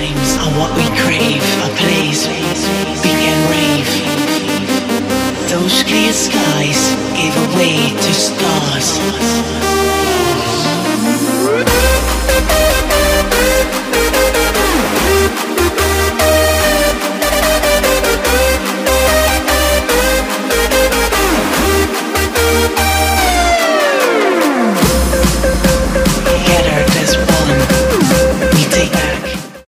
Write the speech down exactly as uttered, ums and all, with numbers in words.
times are what we crave. A place, big and rave. Those clear skies gave away to